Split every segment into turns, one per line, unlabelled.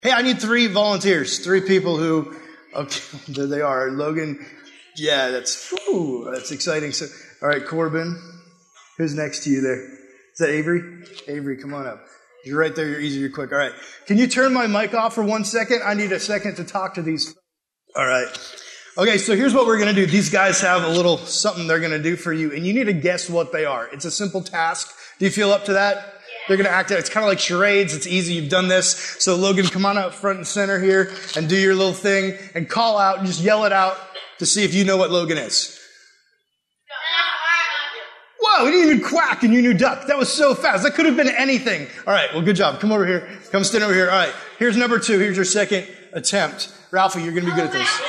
Hey, I need 3 volunteers, 3 people who, okay, there they are. Logan, yeah, that's exciting. So, all right, Corbin, who's next to you there? Is that Avery? Avery, come on up. You're right there, you're easy, you're quick. All right, can you turn my mic off for 1 second? I need a second to talk to these. All right. Okay, so here's what we're going to do. These guys have a little something they're going to do for you, and you need to guess what they are. It's a simple task. Do you feel up to that? Yeah. They're going to act out. It's kind of like charades. It's easy. You've done this. So Logan, come on out front and center here and do your little thing and call out and just yell it out to see if you know what Logan is. Whoa, we didn't even quack and you knew duck. That was so fast. That could have been anything. All right, well, good job. Come over here. Come stand over here. All right, here's number 2. Here's your second attempt. Ralphie, you're going to be good at this.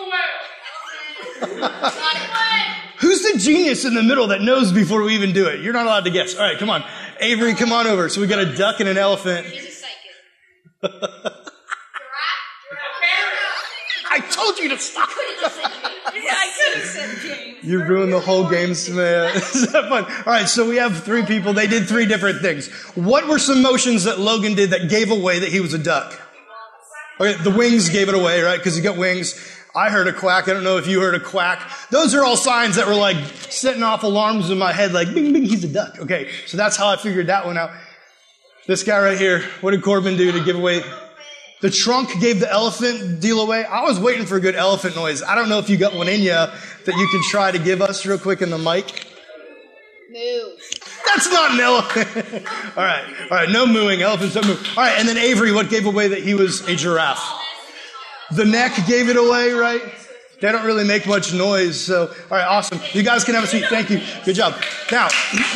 Who's the genius in the middle that knows before we even do it? You're not allowed to guess. All right, come on. Avery, come on over. So we got a duck and an elephant.
He's a psychic.
I told you to stop.
I could have said James.
You ruined the whole game, man. Is that fun? All right, so we have 3 people. They did 3 different things. What were some motions that Logan did that gave away that he was a duck? Okay, the wings gave it away, right? Because he got wings. I heard a quack. I don't know if you heard a quack. Those are all signs that were like setting off alarms in my head, like bing, bing, he's a duck. Okay, so that's how I figured that one out. This guy right here, what did Corbin do to give away? The trunk gave the elephant deal away. I was waiting for a good elephant noise. I don't know if you got one in you that you can try to give us real quick in the mic.
Moo.
That's not an elephant. All right, no mooing. Elephants don't move. All right, and then Avery, what gave away that he was a giraffe? The neck gave it away, right? They don't really make much noise. So, all right, awesome. You guys can have a seat. Thank you. Good job. Now,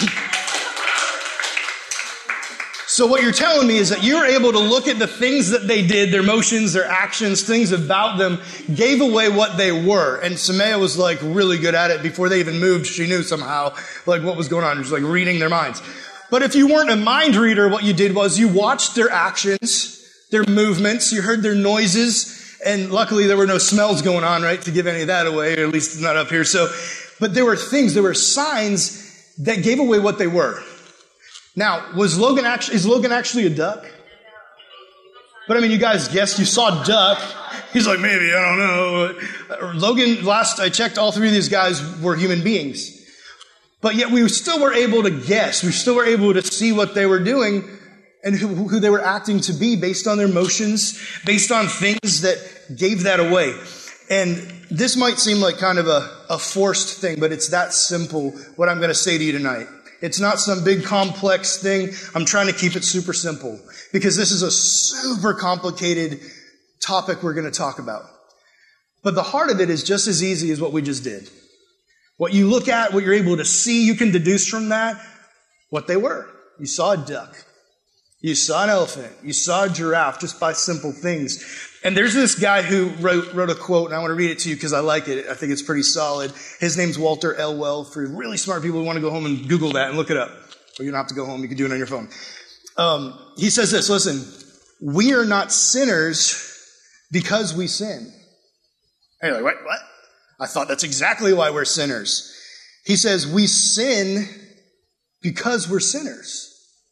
so what you're telling me is that you were able to look at the things that they did, their motions, their actions, things about them, gave away what they were. And Samaya was like really good at it. Before they even moved, she knew somehow like what was going on. She was like reading their minds. But if you weren't a mind reader, what you did was you watched their actions, their movements, you heard their noises, and luckily there were no smells going on, right, to give any of that away, or at least not up here. So, but there were things, there were signs that gave away what they were. Now, is Logan actually a duck? But I mean, you guys guessed, you saw duck. He's like, maybe, I don't know. Logan, last I checked, all 3 of these guys were human beings. But yet we still were able to guess. We still were able to see what they were doing and who they were acting to be based on their motions, based on things that gave that away. And this might seem like kind of a forced thing, but it's that simple, what I'm going to say to you tonight. It's not some big complex thing. I'm trying to keep it super simple because this is a super complicated topic we're going to talk about. But the heart of it is just as easy as what we just did. What you look at, what you're able to see, you can deduce from that what they were. You saw a duck. You saw an elephant. You saw a giraffe just by simple things. And there's this guy who wrote a quote, and I want to read it to you because I like it. I think it's pretty solid. His name's Walter Elwell. For really smart people who want to go home and Google that and look it up. Or you don't have to go home. You can do it on your phone. He says this, listen, we are not sinners because we sin. And you're like, what? I thought that's exactly why we're sinners. He says we sin because we're sinners.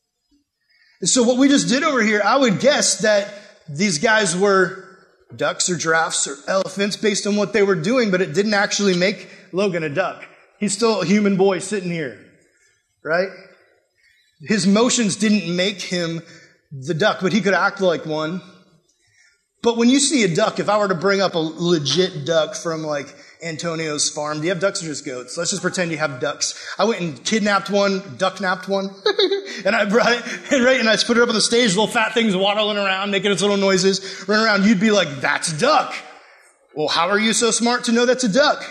So what we just did over here, I would guess that these guys were ducks or giraffes or elephants based on what they were doing, but it didn't actually make Logan a duck. He's still a human boy sitting here, right? His motions didn't make him the duck, but he could act like one. But when you see a duck, if I were to bring up a legit duck from like Antonio's farm, do you have ducks or just goats? Let's just pretend you have ducks. I went and kidnapped one, duck-napped one, and I brought it, and I just put it up on the stage, little fat things waddling around, making its little noises, running around. You'd be like, that's a duck. Well, how are you so smart to know that's a duck?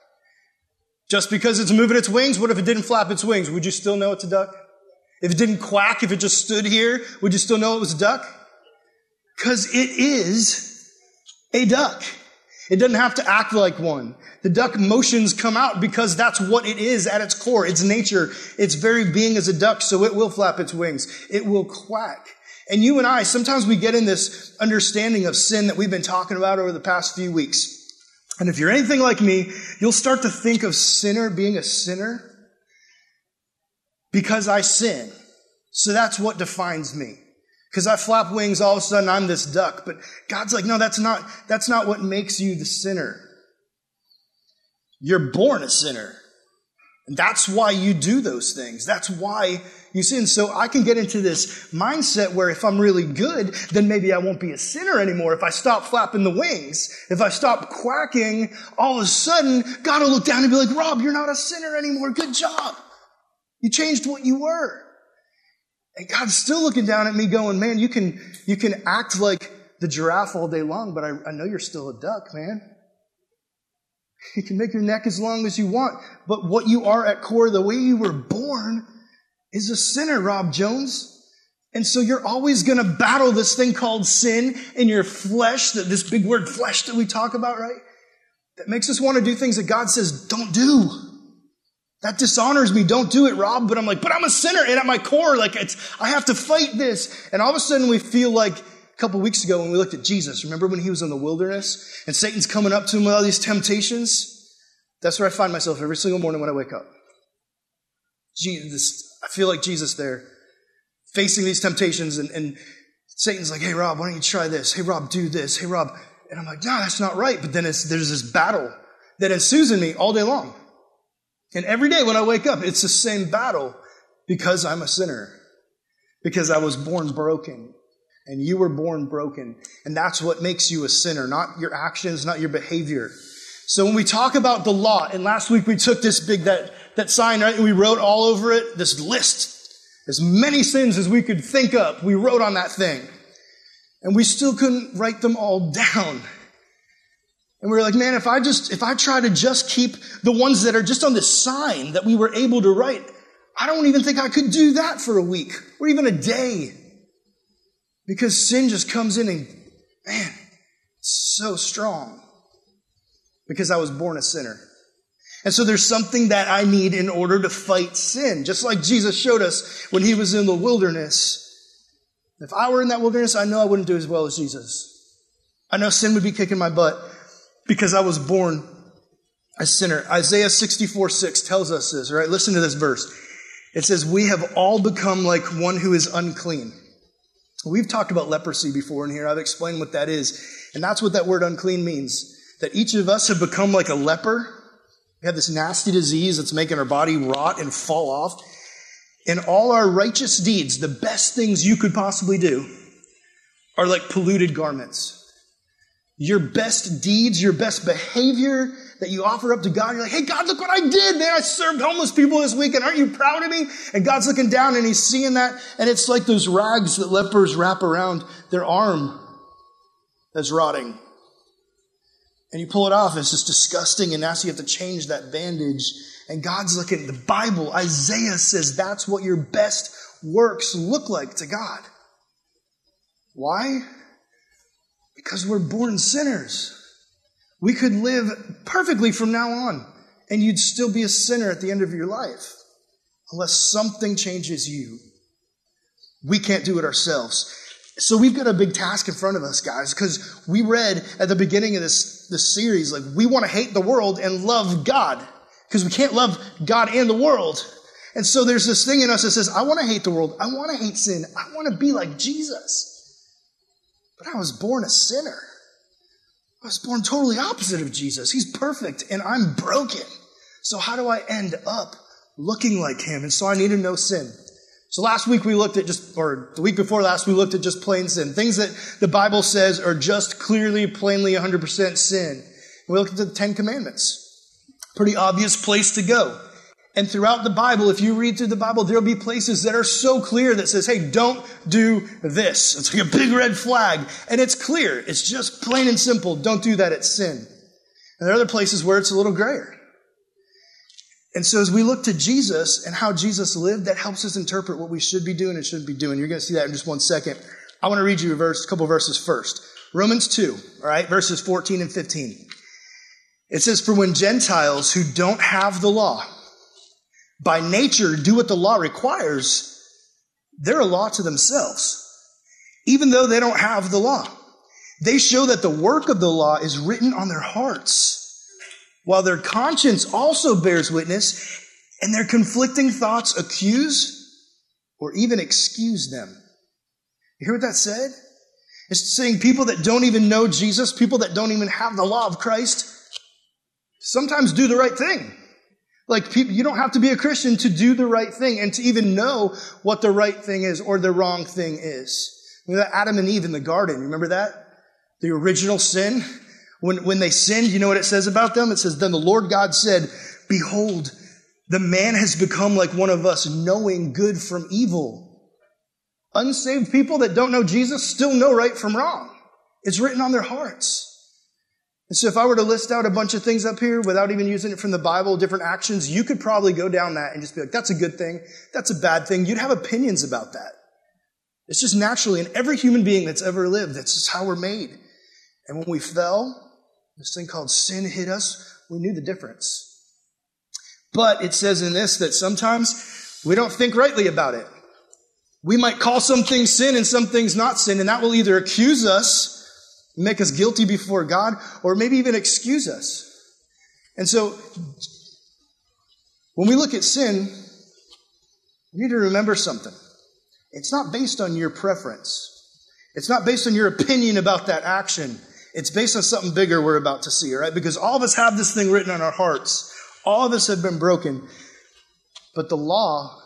Just because it's moving its wings, what if it didn't flap its wings? Would you still know it's a duck? If it didn't quack, if it just stood here, would you still know it was a duck? Because it is a duck. It doesn't have to act like one. The duck motions come out because that's what it is at its core. Its nature, its very being as a duck, so it will flap its wings. It will quack. And you and I, sometimes we get in this understanding of sin that we've been talking about over the past few weeks. And if you're anything like me, you'll start to think of sinner being a sinner because I sin. So that's what defines me. Because I flap wings, all of a sudden I'm this duck. But God's like, no, that's not what makes you the sinner. You're born a sinner. And that's why you do those things. That's why you sin. So I can get into this mindset where if I'm really good, then maybe I won't be a sinner anymore. If I stop flapping the wings, if I stop quacking, all of a sudden God will look down and be like, Rob, you're not a sinner anymore. Good job. You changed what you were. And God's still looking down at me going, man, you can act like the giraffe all day long, but I know you're still a duck, man. You can make your neck as long as you want, but what you are at core, the way you were born, is a sinner, Rob Jones. And so you're always going to battle this thing called sin in your flesh, this big word flesh that we talk about, right? That makes us want to do things that God says, don't do. That dishonors me. Don't do it, Rob. But I'm like, but I'm a sinner. And at my core, I have to fight this. And all of a sudden we feel like, a couple weeks ago when we looked at Jesus, remember when he was in the wilderness and Satan's coming up to him with all these temptations? That's where I find myself every single morning when I wake up. I feel like Jesus there, facing these temptations, and Satan's like, hey, Rob, why don't you try this? Hey, Rob, do this. Hey, Rob. And I'm like, no, that's not right. But then there's this battle that ensues in me all day long. And every day when I wake up, it's the same battle because I'm a sinner, because I was born broken. And you were born broken. And that's what makes you a sinner, not your actions, not your behavior. So when we talk about the law, and last week we took this big, that sign, right? And we wrote all over it, this list, as many sins as we could think up. We wrote on that thing. And we still couldn't write them all down. And we were like, man, if I try to just keep the ones that are just on this sign that we were able to write, I don't even think I could do that for a week or even a day. Because sin just comes in and, man, it's so strong. Because I was born a sinner. And so there's something that I need in order to fight sin. Just like Jesus showed us when he was in the wilderness. If I were in that wilderness, I know I wouldn't do as well as Jesus. I know sin would be kicking my butt because I was born a sinner. Isaiah 64:6 tells us this, right? Listen to this verse. It says, we have all become like one who is unclean. We've talked about leprosy before in here. I've explained what that is. And that's what that word unclean means. That each of us have become like a leper. We have this nasty disease that's making our body rot and fall off. And all our righteous deeds, the best things you could possibly do, are like polluted garments. Your best deeds, your best behavior that you offer up to God, you're like, hey, God, look what I did, man. I served homeless people this weekend. Aren't you proud of me? And God's looking down and he's seeing that. And it's like those rags that lepers wrap around their arm that's rotting. And you pull it off. It's just disgusting. And now you have to change that bandage. And God's looking at the Bible. Isaiah says that's what your best works look like to God. Why? Because we're born sinners. We could live perfectly from now on, and you'd still be a sinner at the end of your life, unless something changes you. We can't do it ourselves. So we've got a big task in front of us, guys, because we read at the beginning of this series, like, we want to hate the world and love God, because we can't love God and the world. And so there's this thing in us that says, I want to hate the world. I want to hate sin. I want to be like Jesus. But I was born a sinner. I was born totally opposite of Jesus. He's perfect and I'm broken. So how do I end up looking like him? And so I need to know sin. So last week we looked at the week before last, we looked at just plain sin. Things that the Bible says are just clearly, plainly 100% sin. And we looked at the 10 Commandments. Pretty obvious place to go. And throughout the Bible, if you read through the Bible, there'll be places that are so clear that says, hey, don't do this. It's like a big red flag. And it's clear. It's just plain and simple. Don't do that. It's sin. And there are other places where it's a little grayer. And so as we look to Jesus and how Jesus lived, that helps us interpret what we should be doing and shouldn't be doing. You're going to see that in just one second. I want to read you a couple verses first. Romans 2, all right, verses 14 and 15. It says, for when Gentiles who don't have the law, by nature do what the law requires, they're a law to themselves, even though they don't have the law. They show that the work of the law is written on their hearts, while their conscience also bears witness, and their conflicting thoughts accuse or even excuse them. You hear what that said? It's saying people that don't even know Jesus, people that don't even have the law of Christ, sometimes do the right thing. Like, people, you don't have to be a Christian to do the right thing and to even know what the right thing is or the wrong thing is. Remember that Adam and Eve in the garden? Remember that? The original sin? When they sinned, you know what it says about them? It says, then the Lord God said, behold, the man has become like one of us, knowing good from evil. Unsaved people that don't know Jesus still know right from wrong. It's written on their hearts. And so if I were to list out a bunch of things up here without even using it from the Bible, different actions, you could probably go down that and just be like, that's a good thing. That's a bad thing. You'd have opinions about that. It's just naturally in every human being that's ever lived. That's just how we're made. And when we fell, this thing called sin hit us, we knew the difference. But it says in this that sometimes we don't think rightly about it. We might call some things sin and some things not sin, and that will either accuse us, make us guilty before God, or maybe even excuse us. And so, when we look at sin, we need to remember something. It's not based on your preference. It's not based on your opinion about that action. It's based on something bigger we're about to see, all right? Because all of us have this thing written on our hearts. All of us have been broken. But the law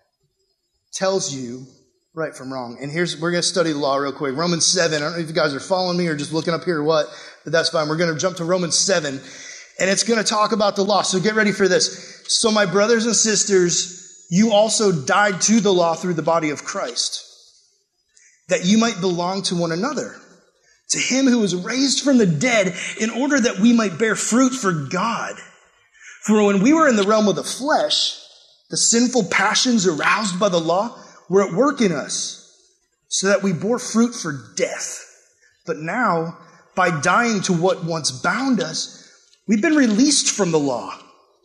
tells you right from wrong. And we're going to study the law real quick. Romans 7. I don't know if you guys are following me or just looking up here or what, but that's fine. We're going to jump to Romans 7. And it's going to talk about the law. So get ready for this. So my brothers and sisters, you also died to the law through the body of Christ, that you might belong to one another, to him who was raised from the dead, in order that we might bear fruit for God. For when we were in the realm of the flesh, the sinful passions aroused by the law were at work in us, so that we bore fruit for death. But now, by dying to what once bound us, we've been released from the law,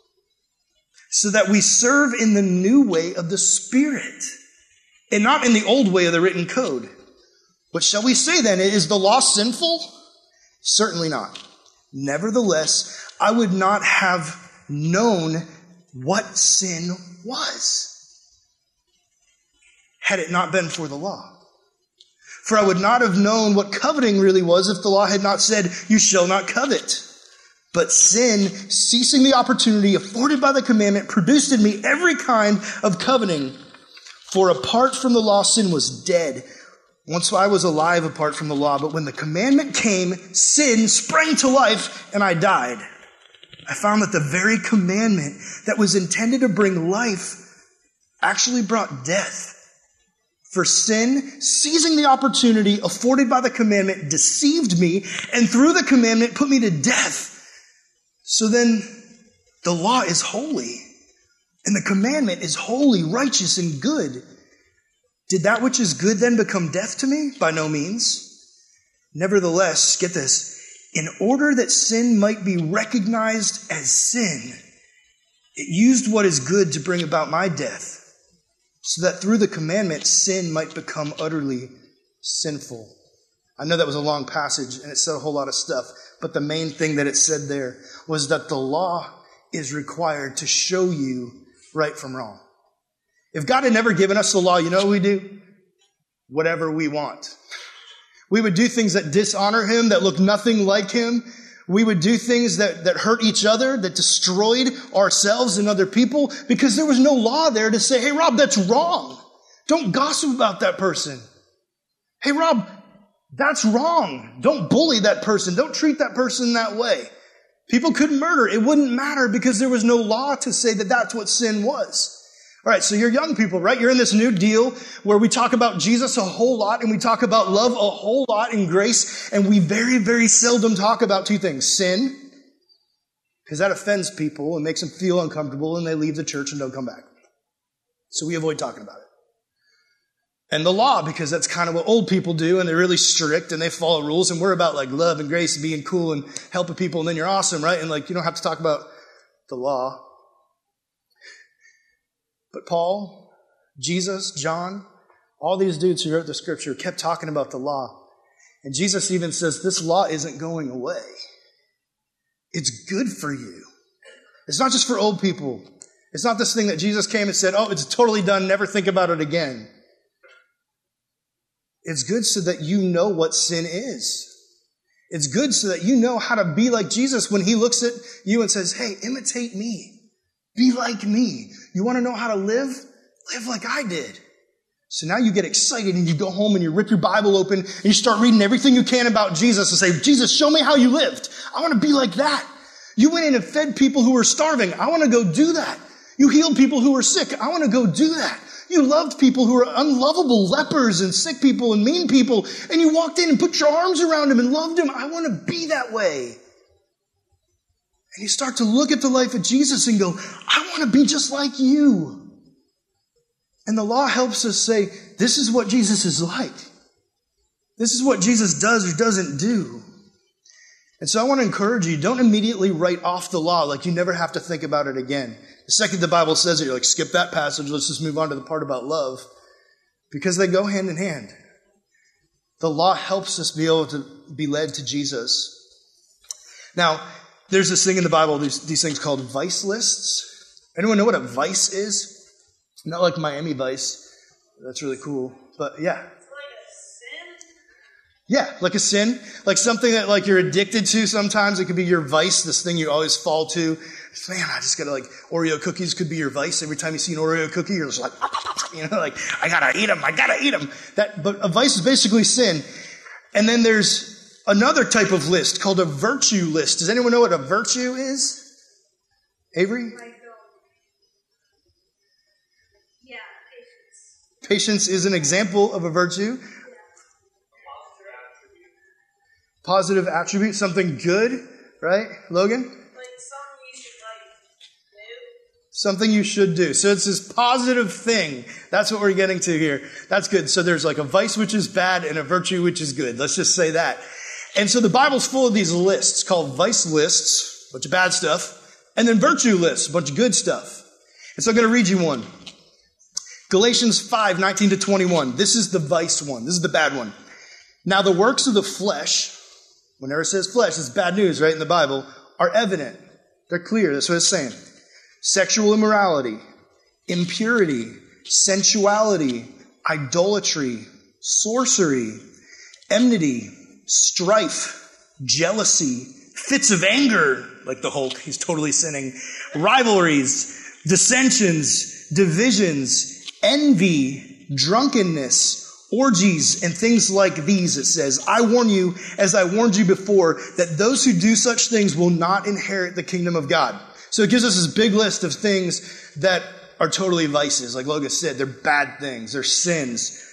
so that we serve in the new way of the Spirit, and not in the old way of the written code. What shall we say then? Is the law sinful? Certainly not. Nevertheless, I would not have known what sin was had it not been for the law. For I would not have known what coveting really was if the law had not said, you shall not covet. But sin, ceasing the opportunity afforded by the commandment, produced in me every kind of coveting. For apart from the law, sin was dead. Once I was alive apart from the law, but when the commandment came, sin sprang to life and I died. I found that the very commandment that was intended to bring life actually brought death. For sin, seizing the opportunity afforded by the commandment, deceived me, and through the commandment put me to death. So then, the law is holy, and the commandment is holy, righteous, and good. Did that which is good then become death to me? By no means. Nevertheless, get this, in order that sin might be recognized as sin, it used what is good to bring about my death, so that through the commandment, sin might become utterly sinful. I know that was a long passage, and it said a whole lot of stuff, but the main thing that it said there was that the law is required to show you right from wrong. If God had never given us the law, you know what we do? Whatever we want. We would do things that dishonor him, that look nothing like him. We would do things that hurt each other, that destroyed ourselves and other people, because there was no law there to say, hey, Rob, that's wrong. Don't gossip about that person. Hey, Rob, that's wrong. Don't bully that person. Don't treat that person that way. People could murder. It wouldn't matter because there was no law to say that that's what sin was. All right, so you're young people, right? You're in this new deal where we talk about Jesus a whole lot and we talk about love a whole lot and grace, and we very, very seldom talk about two things. Sin, because that offends people and makes them feel uncomfortable and they leave the church and don't come back. So we avoid talking about it. And the law, because that's kind of what old people do, and they're really strict and they follow rules, and we're about like love and grace and being cool and helping people, and then you're awesome, right? And like you don't have to talk about the law. But Paul, Jesus, John, all these dudes who wrote the scripture kept talking about the law. And Jesus even says, this law isn't going away. It's good for you. It's not just for old people. It's not this thing that Jesus came and said, oh, it's totally done, never think about it again. It's good so that you know what sin is. It's good so that you know how to be like Jesus when he looks at you and says, hey, imitate me. Be like me. You want to know how to live? Live like I did. So now you get excited and you go home and you rip your Bible open and you start reading everything you can about Jesus and say, Jesus, show me how you lived. I want to be like that. You went in and fed people who were starving. I want to go do that. You healed people who were sick. I want to go do that. You loved people who were unlovable, lepers and sick people and mean people, and you walked in and put your arms around them and loved them. I want to be that way. And you start to look at the life of Jesus and go, I want to be just like you. And the law helps us say, this is what Jesus is like. This is what Jesus does or doesn't do. And so I want to encourage you, don't immediately write off the law like you never have to think about it again. The second the Bible says it, you're like, skip that passage, let's just move on to the part about love. Because they go hand in hand. The law helps us be able to be led to Jesus. Now, there's this thing in the Bible, these things called vice lists. Anyone know what a vice is? Not like Miami Vice. That's really cool. But yeah. Yeah, like a sin. Like something that like you're addicted to sometimes. It could be your vice, this thing you always fall to. Man, I just gotta like, Oreo cookies could be your vice. Every time you see an Oreo cookie, you're just like, like, I gotta eat them. But a vice is basically sin. And then there's another type of list called a virtue list. Does anyone know what a virtue is? Avery?
Yeah, patience.
Patience is an example of a virtue. Positive attribute, something good, right? Logan?
Like something you should do.
Something you should do. So it's this positive thing. That's what we're getting to here. That's good. So there's like a vice which is bad and a virtue which is good. Let's just say that. And so the Bible's full of these lists called vice lists, a bunch of bad stuff, and then virtue lists, a bunch of good stuff. And so I'm going to read you one. Galatians 5:19-21. This is the vice one. This is the bad one. Now the works of the flesh, whenever it says flesh, it's bad news, right, in the Bible, are evident. They're clear. That's what it's saying. Sexual immorality, impurity, sensuality, idolatry, sorcery, enmity, strife, jealousy, fits of anger, like the Hulk, he's totally sinning, rivalries, dissensions, divisions, envy, drunkenness, orgies, and things like these, it says, I warn you, as I warned you before, that those who do such things will not inherit the kingdom of God. So it gives us this big list of things that are totally vices. Like Logan said, they're bad things, they're sins.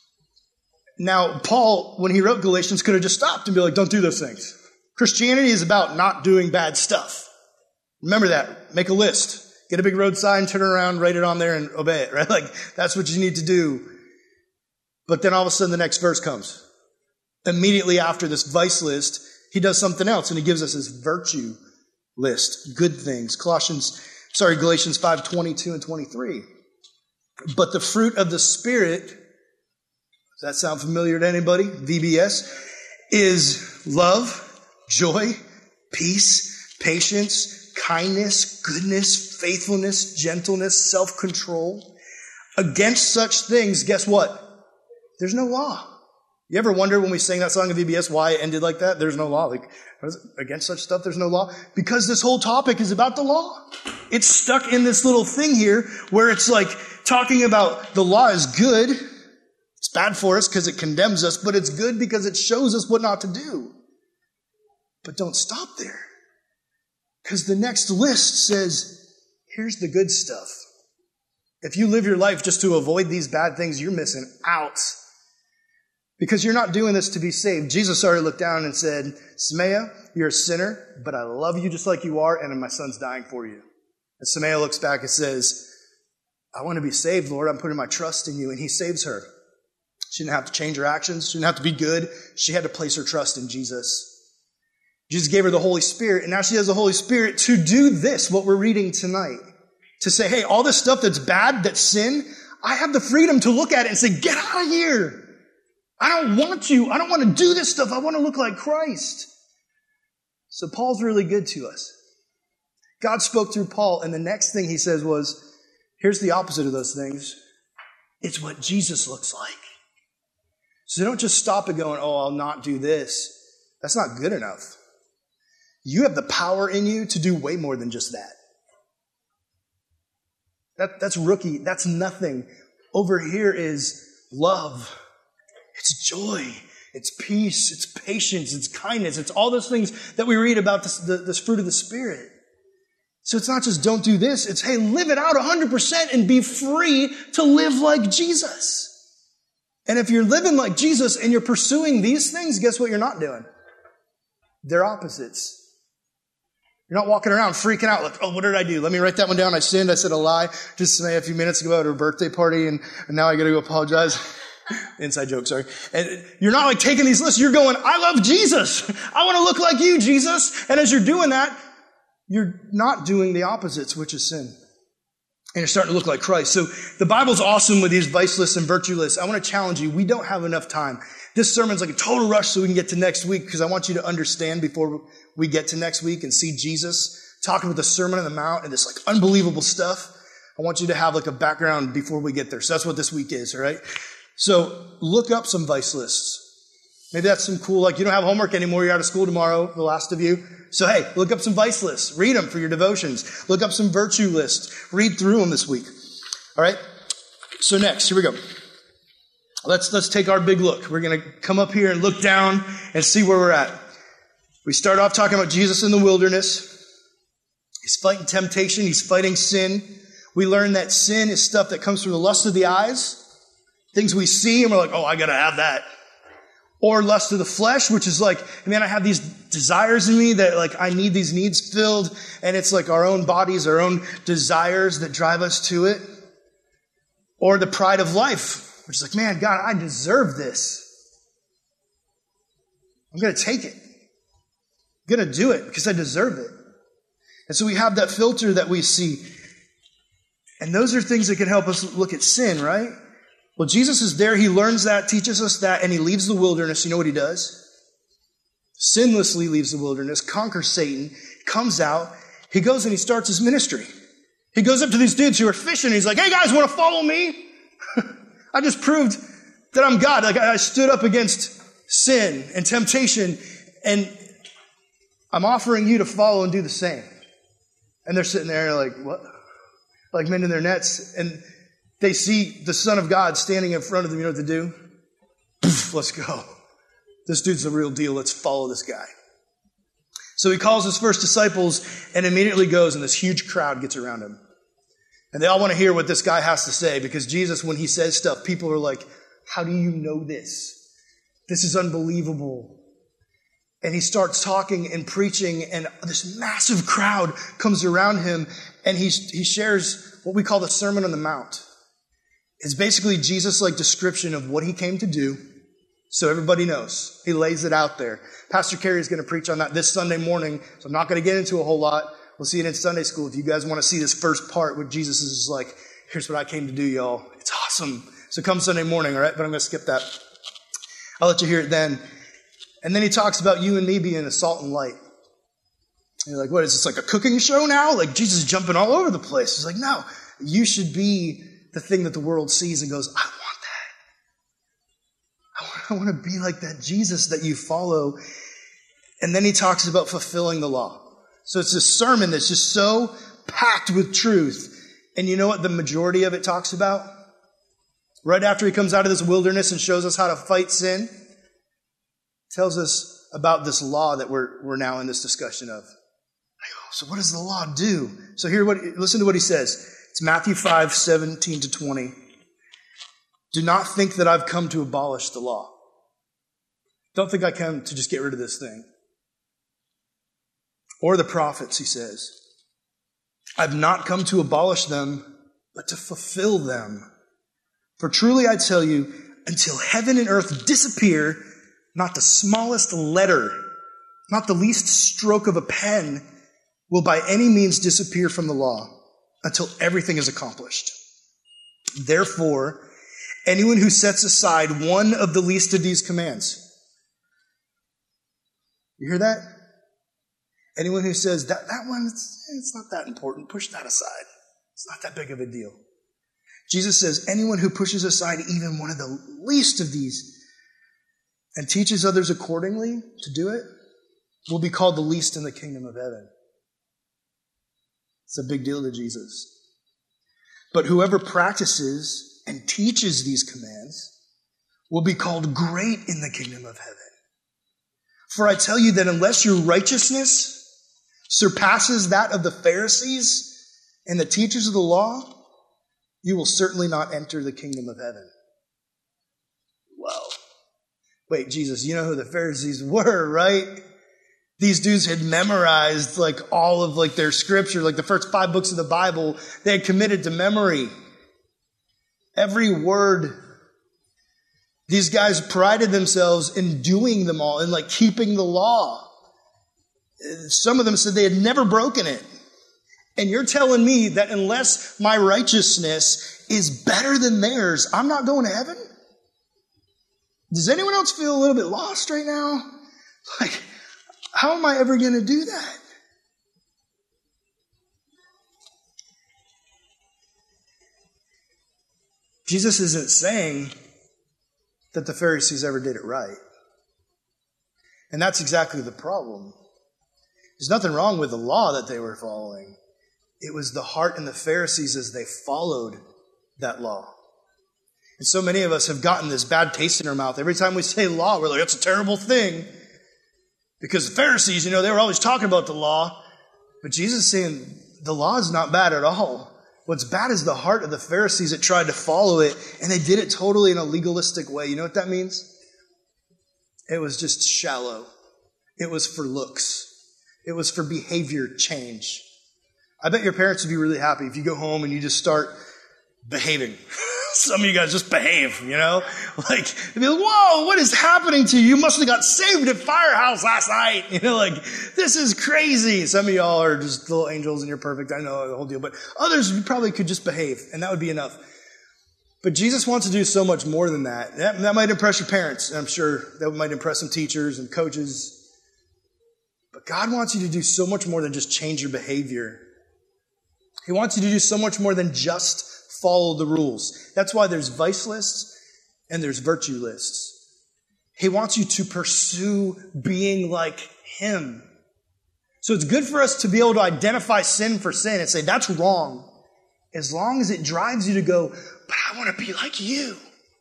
Now, Paul, when he wrote Galatians, could have just stopped and be like, don't do those things. Christianity is about not doing bad stuff. Remember that. Make a list. Get a big road sign, turn around, write it on there, and obey it, right? Like, that's what you need to do. But then all of a sudden the next verse comes. Immediately after this vice list, he does something else, and he gives us his virtue list. Good things. Galatians 5:22 and 23. But the fruit of the Spirit, does that sound familiar to anybody? VBS, is love, joy, peace, patience, kindness, goodness, faithfulness, gentleness, self-control. Against such things, guess what? There's no law. You ever wonder when we sang that song of VBS why it ended like that? There's no law. Like, against such stuff, there's no law. Because this whole topic is about the law. It's stuck in this little thing here where it's like talking about the law is good. It's bad for us because it condemns us, but it's good because it shows us what not to do. But don't stop there. Because the next list says, here's the good stuff. If you live your life just to avoid these bad things, you're missing out. Because you're not doing this to be saved. Jesus already looked down and said, Samaya, you're a sinner, but I love you just like you are, and my son's dying for you. And Samaya looks back and says, I want to be saved, Lord. I'm putting my trust in you. And he saves her. She didn't have to change her actions. She didn't have to be good. She had to place her trust in Jesus. Jesus gave her the Holy Spirit, and now she has the Holy Spirit to do this, what we're reading tonight. To say, hey, all this stuff that's bad, that's sin, I have the freedom to look at it and say, get out of here. I don't want you. I don't want to do this stuff. I want to look like Christ. So Paul's really good to us. God spoke through Paul, and the next thing he says was, here's the opposite of those things. It's what Jesus looks like. So don't just stop at going, oh, I'll not do this. That's not good enough. You have the power in you to do way more than just that. That's rookie. That's nothing. Over here is love. It's joy. It's peace. It's patience. It's kindness. It's all those things that we read about this fruit of the Spirit. So it's not just don't do this. It's, hey, live it out 100% and be free to live like Jesus. And if you're living like Jesus and you're pursuing these things, guess what you're not doing? They're opposites. You're not walking around freaking out like, oh, what did I do? Let me write that one down. I sinned. I said a lie just a few minutes ago at her birthday party, and now I got to go apologize. Inside joke, sorry. And you're not like taking these lists. You're going, I love Jesus. I want to look like you, Jesus. And as you're doing that, you're not doing the opposites, which is sin. And you're starting to look like Christ. So the Bible's awesome with these vice lists and virtue lists. I want to challenge you. We don't have enough time. This sermon's like a total rush so we can get to next week, because I want you to understand before we get to next week and see Jesus talking with the Sermon on the Mount and this like unbelievable stuff. I want you to have like a background before we get there. So that's what this week is, all right? So look up some vice lists. Maybe that's some cool, like you don't have homework anymore. You're out of school tomorrow, the last of you. So hey, look up some vice lists. Read them for your devotions. Look up some virtue lists. Read through them this week. All right? So next, here we go. Let's take our big look. We're going to come up here and look down and see where we're at. We start off talking about Jesus in the wilderness. He's fighting temptation. He's fighting sin. We learn that sin is stuff that comes from the lust of the eyes. Things we see and we're like, oh, I got to have that. Or lust of the flesh, which is like, man, I have these desires in me that like I need these needs filled. And it's like our own bodies, our own desires that drive us to it. Or the pride of life, which is like, man, God, I deserve this. I'm going to take it. I'm going to do it because I deserve it. And so we have that filter that we see. And those are things that can help us look at sin, right? Well, Jesus is there. He learns that, teaches us that, and he leaves the wilderness. You know what he does? Sinlessly leaves the wilderness, conquers Satan, comes out. He goes and he starts his ministry. He goes up to these dudes who are fishing. And he's like, hey, guys, want to follow me? I just proved that I'm God. Like I stood up against sin and temptation, and I'm offering you to follow and do the same. And they're sitting there like, what? Like men in their nets. And they see the Son of God standing in front of them. You know what to do? Poof, let's go. This dude's the real deal. Let's follow this guy. So he calls his first disciples and immediately goes, and this huge crowd gets around him. And they all want to hear what this guy has to say, because Jesus, when he says stuff, people are like, how do you know this? This is unbelievable. And he starts talking and preaching, and this massive crowd comes around him, and he shares what we call the Sermon on the Mount. It's basically Jesus' like description of what he came to do, so everybody knows. He lays it out there. Pastor Kerry is going to preach on that this Sunday morning, so I'm not going to get into a whole lot. We'll see it in Sunday school. If you guys want to see this first part where Jesus is like, here's what I came to do, y'all. It's awesome. So come Sunday morning, all right? But I'm going to skip that. I'll let you hear it then. And then he talks about you and me being a salt and light. And you're like, what, is this like a cooking show now? Like Jesus is jumping all over the place. He's like, no, you should be the thing that the world sees and goes, I want that. I want to be like that Jesus that you follow. And then he talks about fulfilling the law. So it's this sermon that's just so packed with truth. And you know what the majority of it talks about? Right after he comes out of this wilderness and shows us how to fight sin, tells us about this law that we're now in this discussion of. So what does the law do? So listen to what he says. It's Matthew 5:17-20. Do not think that I've come to abolish the law. Don't think I come to just get rid of this thing. Or the prophets, he says. I've not come to abolish them, but to fulfill them. For truly I tell you, until heaven and earth disappear, not the smallest letter, not the least stroke of a pen will by any means disappear from the law until everything is accomplished. Therefore, anyone who sets aside one of the least of these commands. You hear that? Anyone who says, that one, it's not that important, push that aside. It's not that big of a deal. Jesus says, anyone who pushes aside even one of the least of these and teaches others accordingly to do it will be called the least in the kingdom of heaven. It's a big deal to Jesus. But whoever practices and teaches these commands will be called great in the kingdom of heaven. For I tell you that unless your righteousness surpasses that of the Pharisees and the teachers of the law, you will certainly not enter the kingdom of heaven. Whoa. Wait, Jesus, you know who the Pharisees were, right? These dudes had memorized all of their scripture, the first 5 books of the Bible, they had committed to memory. Every word. These guys prided themselves in doing them all, in keeping the law. Some of them said they had never broken it. And you're telling me that unless my righteousness is better than theirs, I'm not going to heaven? Does anyone else feel a little bit lost right now? How am I ever going to do that? Jesus isn't saying that the Pharisees ever did it right. And that's exactly the problem. There's nothing wrong with the law that they were following. It was the heart in the Pharisees as they followed that law. And so many of us have gotten this bad taste in our mouth. Every time we say law, we're like, that's a terrible thing. Because the Pharisees, they were always talking about the law. But Jesus is saying the law is not bad at all. What's bad is the heart of the Pharisees that tried to follow it, and they did it totally in a legalistic way. You know what that means? It was just shallow. It was for looks. It was for behavior change. I bet your parents would be really happy if you go home and you just start behaving. Some of you guys just behave, they'd be like, whoa, what is happening to you? You must have got saved at Firehouse last night. This is crazy. Some of y'all are just little angels and you're perfect. I know the whole deal. But others, you probably could just behave and that would be enough. But Jesus wants to do so much more than that. That might impress your parents. I'm sure that might impress some teachers and coaches. But God wants you to do so much more than just change your behavior. He wants you to do so much more than just follow the rules. That's why there's vice lists and there's virtue lists. He wants you to pursue being like Him. So it's good for us to be able to identify sin for sin and say, that's wrong. As long as it drives you to go, but I want to be like you.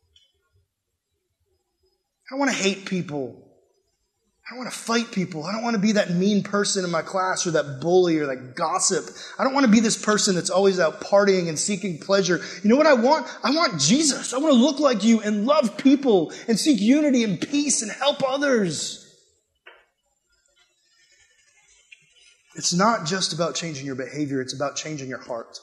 I don't want to hate people. I don't want to fight people. I don't want to be that mean person in my class or that bully or that gossip. I don't want to be this person that's always out partying and seeking pleasure. You know what I want? I want Jesus. I want to look like you and love people and seek unity and peace and help others. It's not just about changing your behavior. It's about changing your heart.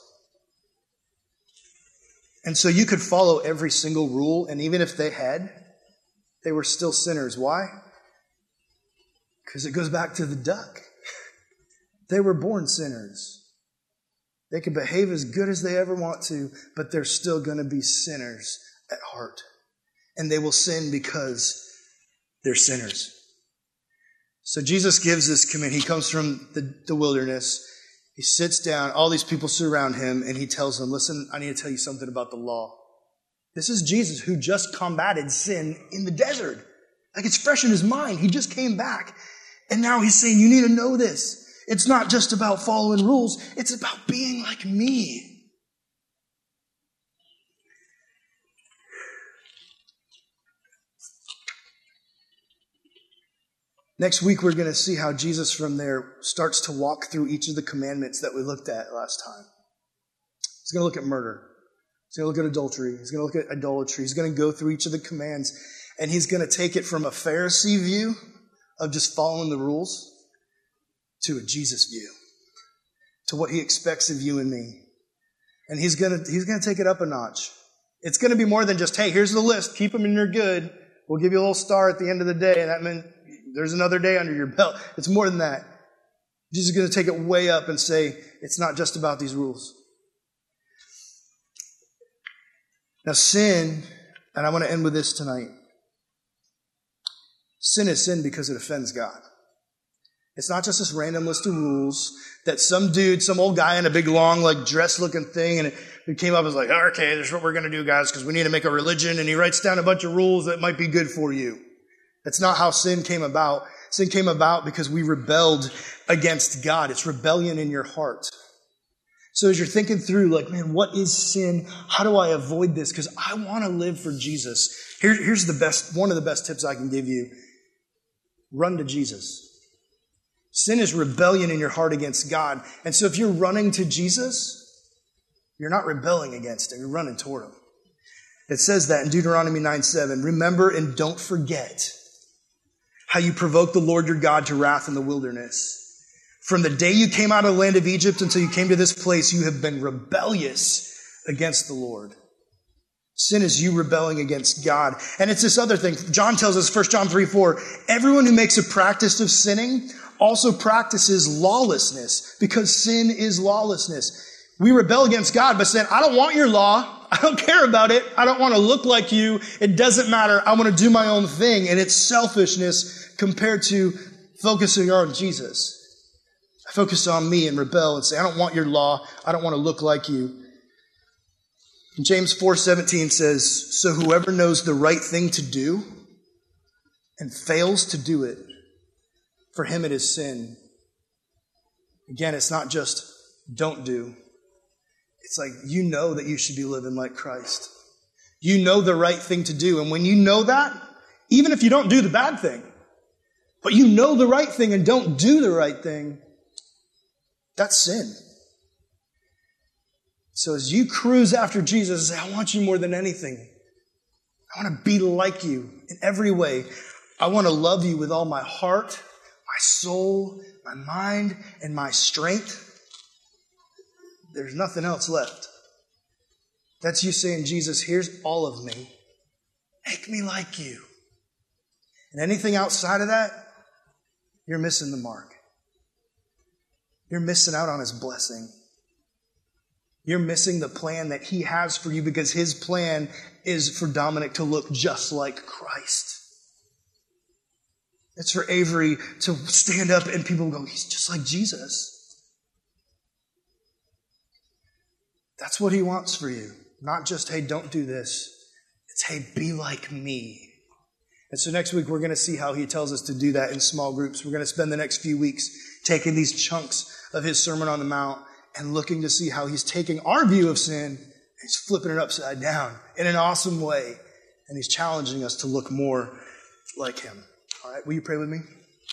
And so you could follow every single rule, and even if they were still sinners. Why? Because it goes back to the duck. They were born sinners. They can behave as good as they ever want to, but they're still going to be sinners at heart. And they will sin because they're sinners. So Jesus gives this command. He comes from the wilderness. He sits down. All these people surround him, and he tells them, listen, I need to tell you something about the law. This is Jesus who just combated sin in the desert. It's fresh in his mind. He just came back. And now he's saying, you need to know this. It's not just about following rules. It's about being like me. Next week, we're going to see how Jesus from there starts to walk through each of the commandments that we looked at last time. He's going to look at murder. He's going to look at adultery. He's going to look at idolatry. He's going to go through each of the commands, and he's going to take it from a Pharisee view of just following the rules to a Jesus view, to what he expects of you and me. And he's going to take it up a notch. It's going to be more than just, hey, here's the list. Keep them and you're good. We'll give you a little star at the end of the day. And that meant there's another day under your belt. It's more than that. Jesus is going to take it way up and say, it's not just about these rules. Now sin, and I want to end with this tonight. Sin is sin because it offends God. It's not just this random list of rules that some dude, some old guy in a big long dress looking thing, and he came up and was like, okay, this is what we're going to do, guys, because we need to make a religion, and he writes down a bunch of rules that might be good for you. That's not how sin came about. Sin came about because we rebelled against God. It's rebellion in your heart. So as you're thinking through, like, man, what is sin? How do I avoid this? Because I want to live for Jesus. Here's one of the best tips I can give you. Run to Jesus. Sin is rebellion in your heart against God. And so if you're running to Jesus, you're not rebelling against him. You're running toward him. It says that in Deuteronomy 9:7. Remember and don't forget how you provoked the Lord your God to wrath in the wilderness. From the day you came out of the land of Egypt until you came to this place, you have been rebellious against the Lord. Sin is you rebelling against God. And it's this other thing. John tells us, 1 John 3:4, everyone who makes a practice of sinning also practices lawlessness, because sin is lawlessness. We rebel against God by saying, I don't want your law. I don't care about it. I don't want to look like you. It doesn't matter. I want to do my own thing. And it's selfishness compared to focusing on Jesus. I focus on me and rebel and say, I don't want your law. I don't want to look like you. James 4:17 says, so whoever knows the right thing to do and fails to do it, for him it is sin. Again, it's not just don't do. It's like you know that you should be living like Christ. You know the right thing to do. And when you know that, even if you don't do the bad thing, but you know the right thing and don't do the right thing, that's sin. So as you cruise after Jesus, say, I want you more than anything. I want to be like you in every way. I want to love you with all my heart, my soul, my mind, and my strength. There's nothing else left. That's you saying, Jesus, here's all of me. Make me like you. And anything outside of that, you're missing the mark. You're missing out on his blessing. You're missing the plan that he has for you, because his plan is for Dominic to look just like Christ. It's for Avery to stand up and people go, he's just like Jesus. That's what he wants for you. Not just, hey, don't do this. It's, hey, be like me. And so next week, we're going to see how he tells us to do that in small groups. We're going to spend the next few weeks taking these chunks of his Sermon on the Mount and looking to see how he's taking our view of sin and he's flipping it upside down in an awesome way. And he's challenging us to look more like him. All right, will you pray with me?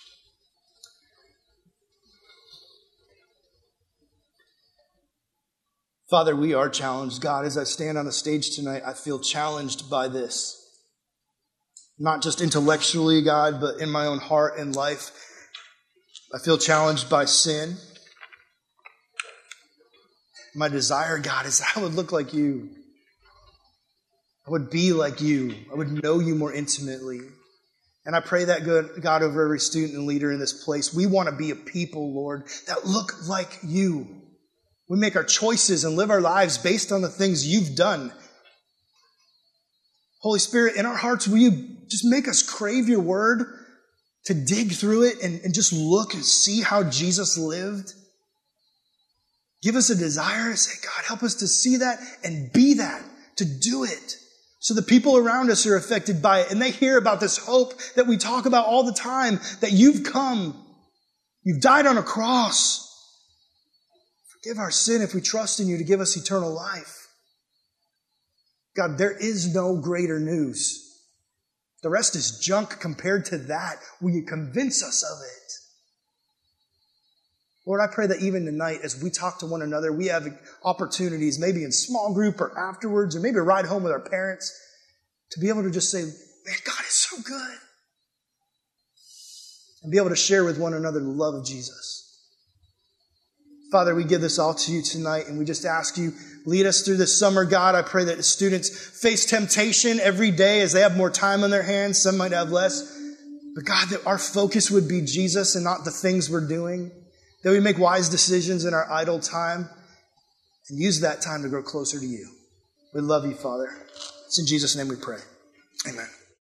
Father, we are challenged. God, as I stand on the stage tonight, I feel challenged by this. Not just intellectually, God, but in my own heart and life. I feel challenged by sin. My desire, God, is that I would look like you. I would be like you. I would know you more intimately. And I pray that, God, over every student and leader in this place. We want to be a people, Lord, that look like you. We make our choices and live our lives based on the things you've done. Holy Spirit, in our hearts, will you just make us crave your word, to dig through it and just look and see how Jesus lived? Give us a desire to say, God, help us to see that and be that, to do it. So the people around us are affected by it and they hear about this hope that we talk about all the time, that you've come, you've died on a cross. Forgive our sin if we trust in you to give us eternal life. God, there is no greater news. The rest is junk compared to that. Will you convince us of it? Lord, I pray that even tonight, as we talk to one another, we have opportunities, maybe in small group or afterwards, or maybe a ride home with our parents, to be able to just say, man, God is so good. And be able to share with one another the love of Jesus. Father, we give this all to you tonight, and we just ask you, lead us through this summer, God. I pray that the students face temptation every day as they have more time on their hands. Some might have less. But God, that our focus would be Jesus and not the things we're doing. That we make wise decisions in our idle time and use that time to grow closer to you. We love you, Father. It's in Jesus' name we pray. Amen.